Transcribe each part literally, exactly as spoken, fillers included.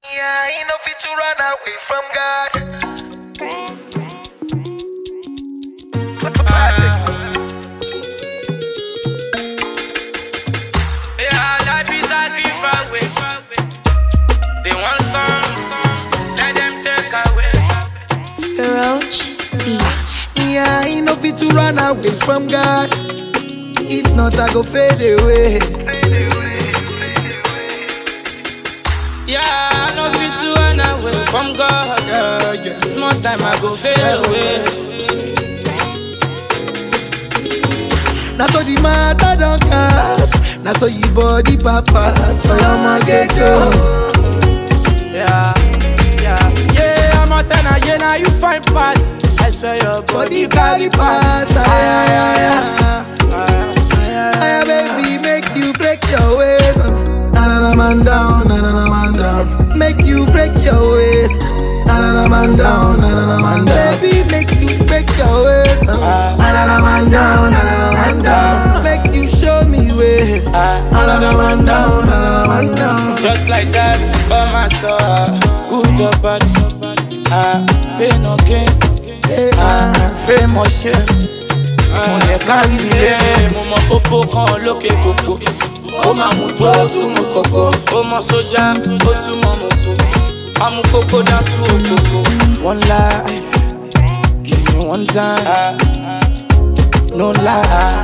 Yeah, ain't no fit to run away from God. Yeah, life is a giveaway. They want some, let them take away. Roach Beats. Yeah, ain't no fit to run away from God. If not, I go fade away. Yeah, I know fit to run away from God. Yeah, yeah. Small time I go fade away. Now so the matter don't cast. Now so your body papas. So I'ma get you. Yeah, yeah, yeah. I'm a tenor, yeah. Now you find pass. I swear your Body body carry pass. Ay, ay, ay, Ah, ay. Ay, baby, make you break your waist. Na na na man down, na na na man down. Make you break your waist. Na na na man down, na na na man down. Baby, make you break your waist. Na na na man down, na na na man down. Make you show me way. Na na na man down, na na na man down. Just like that, by my soul. Good or bad, ah, pain or gain, Hey, ah, famous shit. Mo lè kárí ilé, mo mọ pópó kan lókè kòkó. Ó máa mú tó tún mú kòkó. Ó mọ sójà, ó tún mọ mọ́tò. A mú kókó dá tú òkòkò. One life, give me one time, no lie.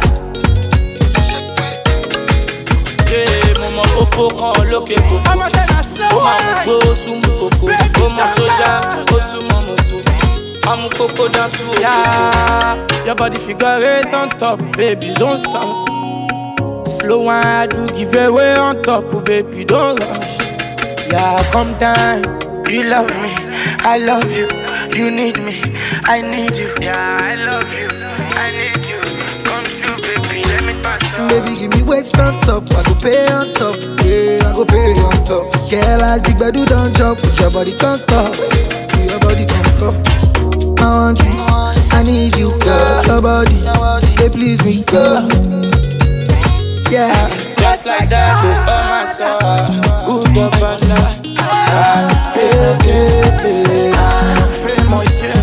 Yeah, mo mọ pópó kan lókè kòkó. Ó máa mú tó tún mú kòkó. Ó mọ sójà, ó tún mọ mọ́tò. A mú kókó dá tú òkòkò. Yeah, your body figure eight on top, baby, don't stop. Slow one, I do give away on top, oh baby, don't rush. Yeah, come down, you love me, I love you, you need me, I need you. Yeah, I love you, I need you. Come true, baby, let me pass up. baby, give me waist on top. I go pay on top. Yeah, I go pay on top. Girl, as the bed do don't jump. Put your body on top. Put your body on top. I want you, I need you, girl. Your body, they please me, girl. Yeah, Just like that, go by my side. Good or bad, ah, hey, hey, hey. famous shit.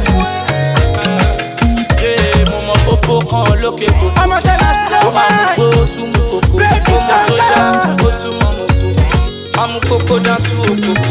Yeah, mo mọ pópó kan lókè kòkó. Ó máa mú tó tún mú kòkó. Ó mọ sójà, ó tún mọ mọ́tò. A mú kókó dá tú òkòkò.